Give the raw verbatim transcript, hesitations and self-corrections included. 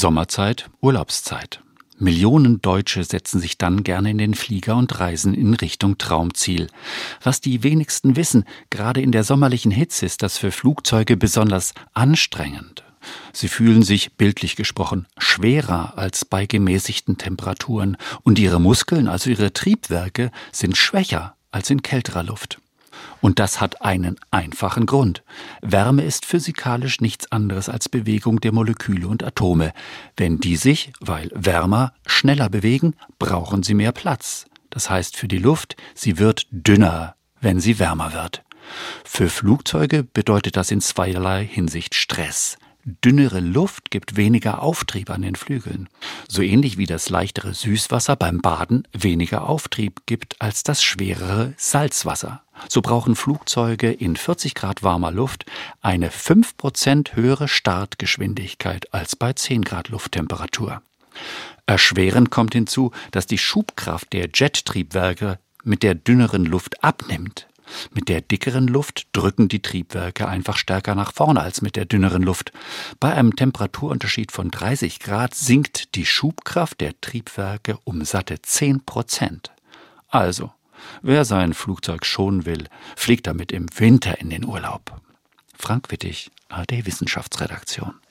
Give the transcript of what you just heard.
Sommerzeit, Urlaubszeit. Millionen Deutsche setzen sich dann gerne in den Flieger und reisen in Richtung Traumziel. Was die wenigsten wissen, gerade in der sommerlichen Hitze ist das für Flugzeuge besonders anstrengend. Sie fühlen sich, bildlich gesprochen, schwerer als bei gemäßigten Temperaturen und ihre Muskeln, also ihre Triebwerke, sind schwächer als in kälterer Luft. Und das hat einen einfachen Grund. Wärme ist physikalisch nichts anderes als Bewegung der Moleküle und Atome. Wenn die sich, weil wärmer, schneller bewegen, brauchen sie mehr Platz. Das heißt für die Luft, sie wird dünner, wenn sie wärmer wird. Für Flugzeuge bedeutet das in zweierlei Hinsicht Stress. Dünnere Luft gibt weniger Auftrieb an den Flügeln. So ähnlich wie das leichtere Süßwasser beim Baden weniger Auftrieb gibt als das schwerere Salzwasser. So brauchen Flugzeuge in vierzig Grad warmer Luft eine fünf Prozent höhere Startgeschwindigkeit als bei zehn Grad Lufttemperatur. Erschwerend kommt hinzu, dass die Schubkraft der Jettriebwerke mit der dünneren Luft abnimmt. Mit der dickeren Luft drücken die Triebwerke einfach stärker nach vorne als mit der dünneren Luft. Bei einem Temperaturunterschied von dreißig Grad sinkt die Schubkraft der Triebwerke um satte zehn Prozent. Also, wer sein Flugzeug schonen will, fliegt damit im Winter in den Urlaub. Frank Wittig, A R D Wissenschaftsredaktion.